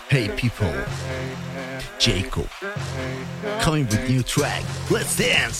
Hey people, Jacob, coming with new track. Let's dance.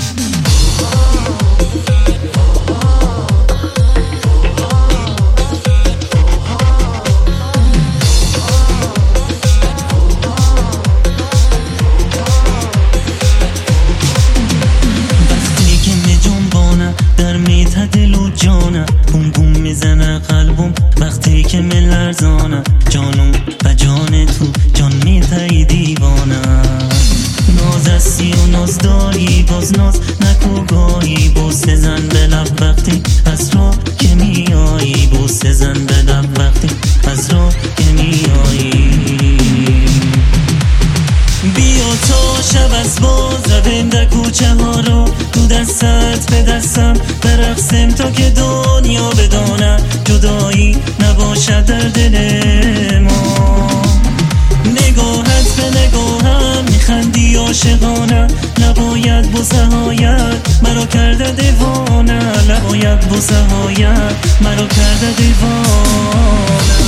وقتی که میجنبانم در میته دل و جانم، بوم بوم میزنه قلبم وقتی که میلرزانم، جانم و جان تو جان میته دیوانم. ناز هستی و ناز داری باز ناز نکو گاهی، بوسه زن به لب وقتی از راه که میایی، بوسه زن به لب وقتی از راه که میایی. بیا تا شب از باز رویم در کوچه ها رو، تو دستت به دستم برقصیم تا که دنیا بدانه جدایی نباشد در دل ما. نگاهت به نگاهم میخندی عاشقانه، نباید بوسه هایت مرا کرده دیوانه، نباید بوسه هایت مرا کرده دیوانه.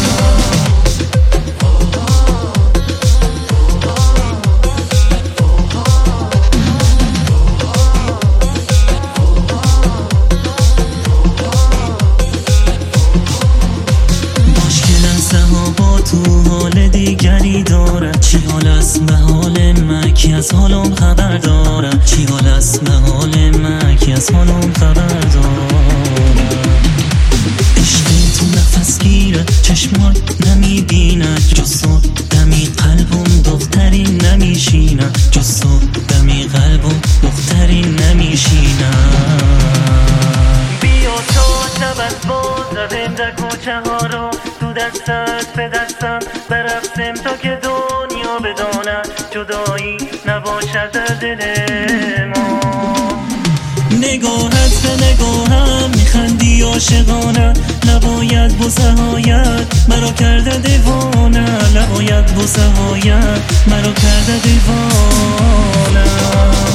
تو حال دیگری دارد، چی حال است به حال من کی از حالم خبر دارد، چی حال است به حال من کی از حالم خبر دارد. عشق تو نفس گیره چشمای نمیبیند، جز تو دمی قلبم دختری نمیشیند، جز تو دمی قلبم دختری نمیشیند. بیا تا شب از باز رویم در کوچه ها رو، تو دستت به دستم برقصیم تا که دنیا بداند جدایی نباشد در دل ما. نگاهت به نگاهم میخندی عاشقانه، نباید بوسه هایت مرا کرده دیوانه، نباید بوسه هایت مرا کرده دیوانه.